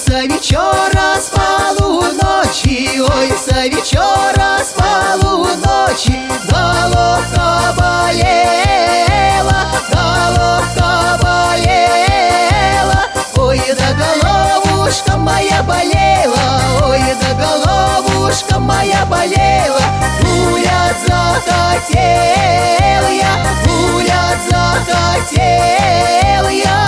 со вечера с полуночи, ой, со вечера с полуночи головка болела, головка болела. Ой, да головушка моя болела, ой, да головушка моя болела. Гулять захотел я, гулять захотел я.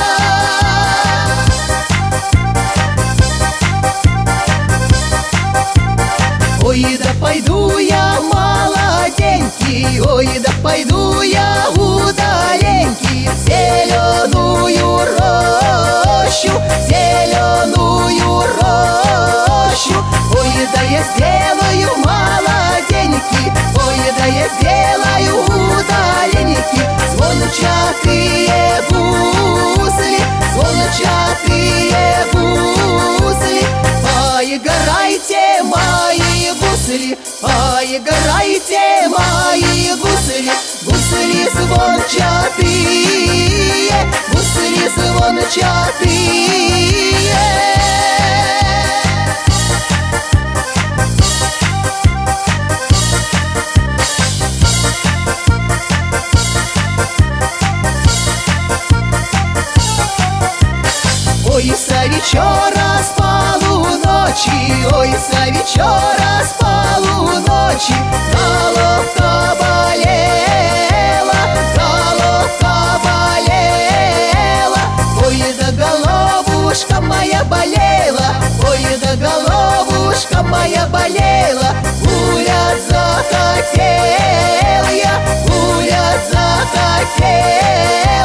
Ой, да пойду я молоденький, ой, да пойду я удаленький в зеленую рощу, зеленую рощу. Ой, да я сделаю молоденький, ой, да я сделаю удаленький звончатые гусли, звончатые гусли. Поиграйте, мои гусли, поиграйте, мои гусли, гусли звончатые, гусли звончатые. Ой, со вечера с полуночи, ой, со вечера с полуночи головка болела, головка болела. Ой, да головушка моя болела, ой, да головушка моя болела. Гулять захотел я, гулять захотел.